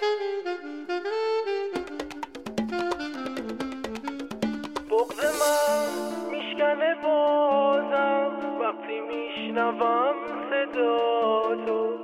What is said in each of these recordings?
بغض من میشکنه بازم وقتی میشنوم صدا تو.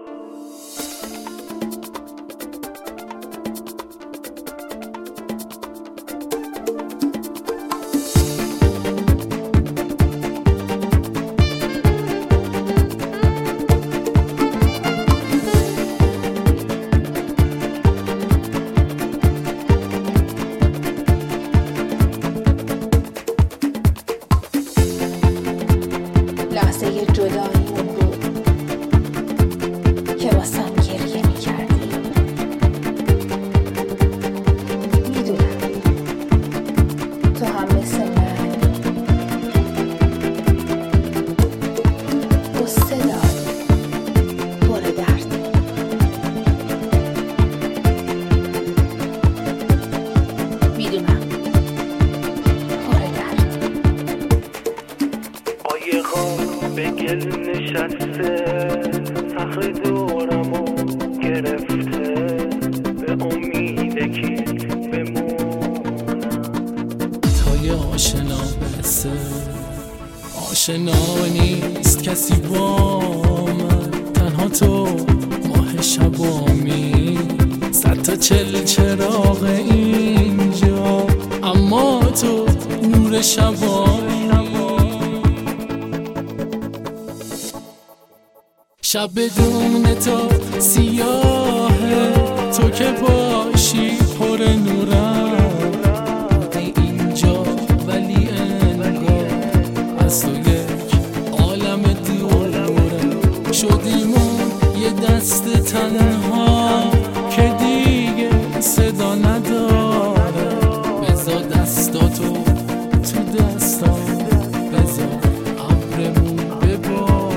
لحظه جداییمون بود که واسم گریه میکردی. میدونم تو هم مثل من قصه داری، پر دردی. میدونم پر درد. قایقا به گل نشسته، صخره دورمو گرفته، به امید که بمونم. تای آشنا برسه، آشنا نیست کسی با من، تنها تو ماه شبامی. 100 تا چراغ اینجا، اما تو نور شبامی. شب بدون تو سیاهه، تو که باشی پر نورم. بودی اینجا ولی انگار از تو یک عالم دورم. شدیمون یه دست تنها که دیگه صدا نداره. بذار دستاتو تو دستام، بذار ابرمون ببار.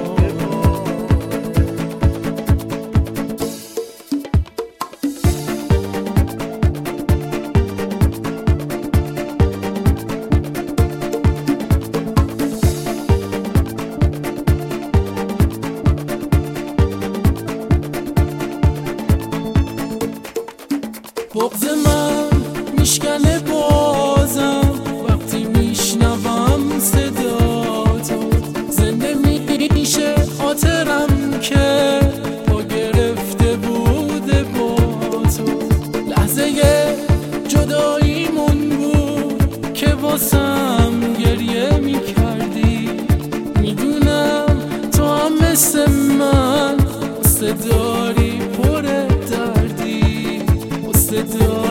بغض من میشکنه بازم وقتی میشنوم صدا تو. زنده میشه خاطرم که پا گرفته بوده با تو. لحظه جداییمون بود که واسم گریه میکردی. میدونم تو هم مثل من قصه داری، پر دردی. قصه داری